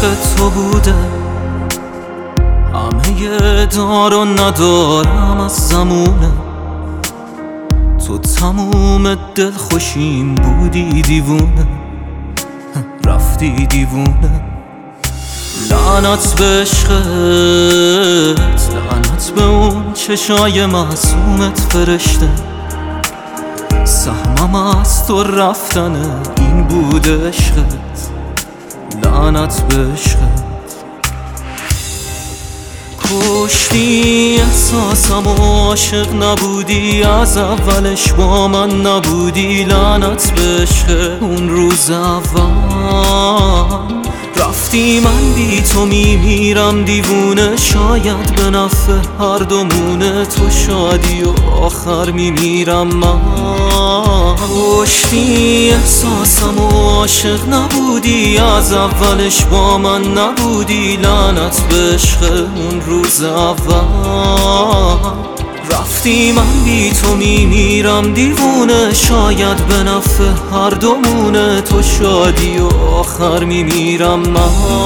عشق تو بوده، همه دار و ندارم از زمونه. تو تموم دل خوشیم بودی دیوونه، رفتی دیوونه. لعنت به عشقت، لعنت به اون چشای معصومت فرشته. سهمم از تو رفتنه، این بوده عشقت. لعنت به عشقت. کشتی احساسم و عاشق نبودی، از اولش با من نبودی. لعنت به عشق اون روز اول رفتی، من بی تو میمیرم دیوونه. شاید به نفع هر دومونه، تو شادی و آخر میمیرم من. کشتی احساسم و عاشق نبودی، از اولش با من نبودی. لعنت به عشق اون روز اول رفتی، من بی تو میمیرم دیوونه. شاید به نفع هر دومونه، تو شادی و آخر میمیرم من.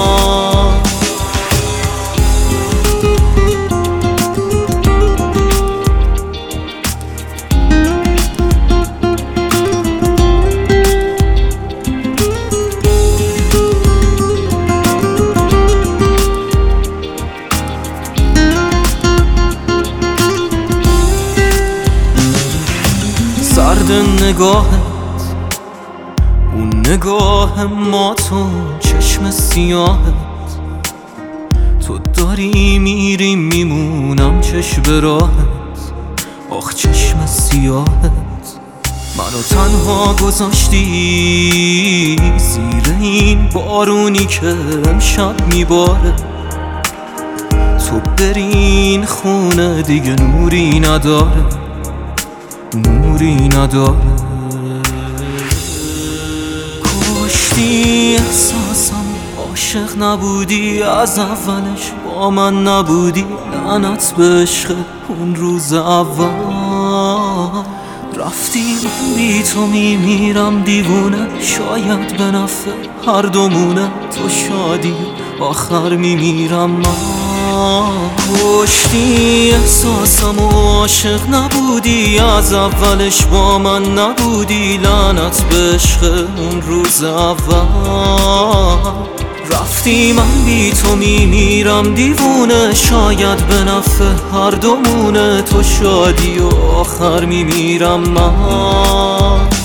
سرد نگاهت، اون نگاه ماتون، چشم سیاهت. تو داری میری میمونم چشم به راهت، آخ چشم سیاهت. منو تنها گذاشتی زیر این بارونی که امشب میباره. تو برین خونه دیگه نوری نداره، نوری نداره. کشتی احساسم، عاشق نبودی، از اولش با من نبودی. لعنت به عشق اون روز اول رفتی، من بی تو میمیرم دیوونه. شاید به نفع هر دومونه، تو شادی آخر میمیرم من. کشتی احساسم و عاشق نبودی، از اولش با من نبودی. لعنت به عشق اون روز اول رفتی، من بی تو میمیرم دیوونه. شاید به نفع هر دومونه، تو شادی و آخر میمیرم من.